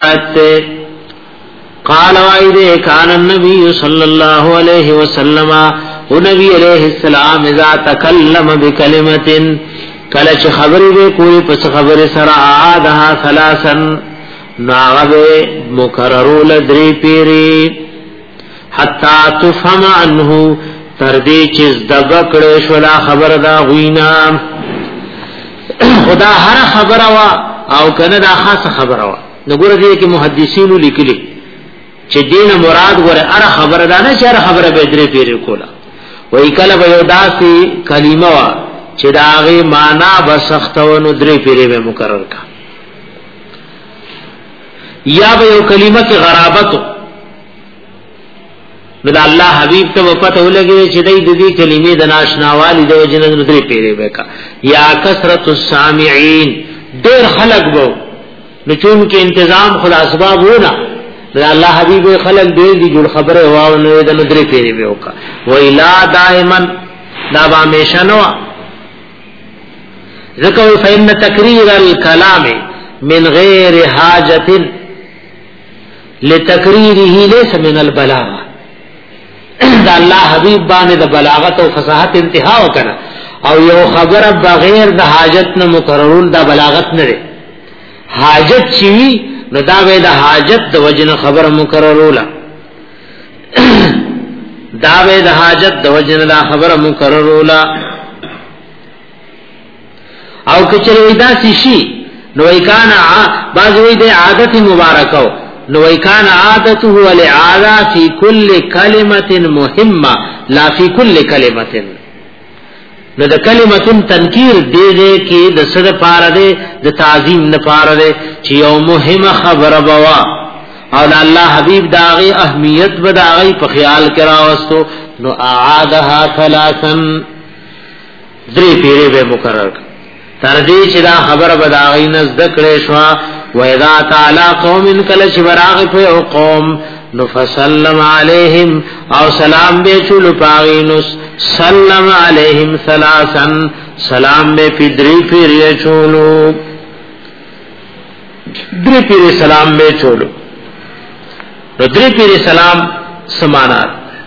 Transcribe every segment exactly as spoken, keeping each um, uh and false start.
قال وعيده كان النبي صلى الله عليه وسلم ونبي عليه السلام اذا تكلم بكلمة کلچ خبری بے کوئی پس خبر سر عادها ثلاثا ناغب مکررو لدری پیری حتی تفهم عنه تردی چیز دبکڑ شولا خبر دا غوینا خدا ہر خبر وا او کنه دا خاص خبر وا نګور دې کې محدثینو لیکلي چې دین مراد غره ار خبر دا نه چې ار خبره به درې پیری کولا وای کله به یو داسي کلمه وا چې دا غي معنا بسختونو درې پیری به مقرر کا یا به یو کلمه کې غرابت نو دا الله حبیب ته وفات ولګي چې دای دې کلمې د ناشناوالي د وجنه درې پیری به کا یا کثرت السامعين ډېر خلق وو نو چون کې تنظیم خدا اسباب ونا دا الله حبیب خلق ډېر دي جوړ خبره واو نو د درې پیری به وکا و الا دائما دا به همیشه نو ذکر فإن تکریر الكلام من غیر حاجت لتکریره ليس من البلاغه دا الله حبیب باندې د بلاغت او فصاحت انتها وکړه او یو خبره بغیر د حاجت نه مقررول دا بلاغت نه ده حاجت چی نو دا به د حاجت د وجنه خبره مقرروله دا به د حاجت د وجنه دا خبره مقرروله او کچری دا شي نو وکانا بعض وی د عادت مبارکاو نو وکانا عادته ولعاده فی کل کلمه مهمه لا فی کل کلمه نو د کلمتون تنکیر دې دې کې د سره پاره دې د تعظیم نه پاره دې چې یو مهمه خبره بوا او الله حبیب داغي اهمیت بداغي په خیال کرا واستو نو اعادها ثلاثا درې پیری به مقرر تر دې چې دا خبره بداغي نزد کړې شو و اذا تعالی قوم کل شبراغ په قوم نو فسلم علیہم او سلام بے چولو پاغینس سلم علیہم ثلاثا سلام بے پی دری پیری چولو دری پیری سلام بے چولو نو دری پیری سلام سمانات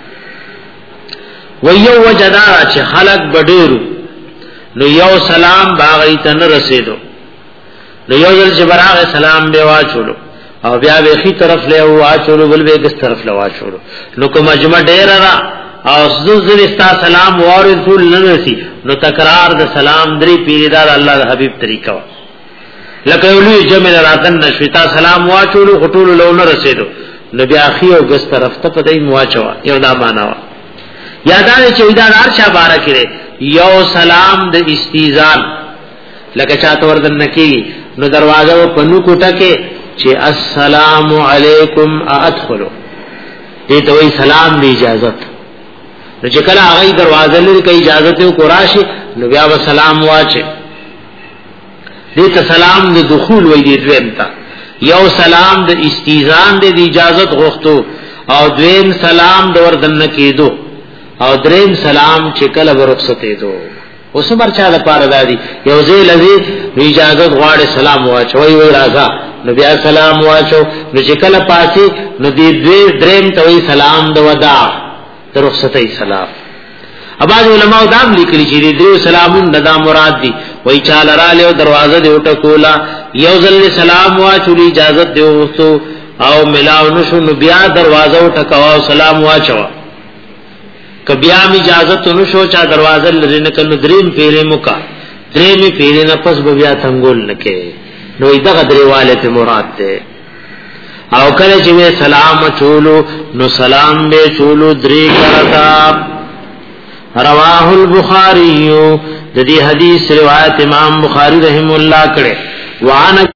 ویو وجدارا چه خلق بڑیرو نو یو سلام باغی تن رسیدو نو یو جل جبراغ سلام بے واچولو او بیا به خي طرف له واچولو بل به کس طرف له واچولو نو کوم مجمع ډیر را او زذ استا سلام ورسول نسی نو تکرار د سلام درې پیریدار الله د حبيب طریقہ لکه ولي جمع راتن نشتا سلام واچولو خطول لو نه رسیدو نو بیا خي او کس طرف ته پدای مواچوا یو دا معنا وا یادانه چې دا ارشا بارا کړي یو سلام د استیزان لکه چاته وردن نکی نو دروازه په نو کوټه کې چې السلام علیکم ادخلوا دې ته وی سلام دی اجازت نو چې کله هغه دروازه لري کوي اجازت او قراشي نو بیا و سلام واچي دې ته سلام د دخول وی دې دویمتا یو سلام د استیزان د اجازت غوښتو او دویم سلام د وردن کېدو او دریم سلام چې کله ورخصته دو اوس مرچا د پاره دادی یو ځای لذي اجازت غواړي سلام واچوي وی راځه نو بیا سلام واچو نو چې کله پاتې نو دې دوی دریم ته وی سلام د وداع تر رخصتي سلام اباظ علماء دام لیکلي چې دې درو سلامون ندا مراد دي وای چاله را له دروازه دی وټ کولا یو ځل سلام واچو اجازت دی وستو او ملاو نشو نو بیا دروازه وټ کوا سلام واچو کبیا می اجازت نشو چا دروازه لري کله دریم پیری مکا دریم پیری نه پس بیا څنګهول نکې نو دغه دریواله ته مراد ده او کله چې سلام چولو نو سلام به چولو درې کرتا رواه البخاری د دې حدیث روایت امام بخاری رحم الله کړه وان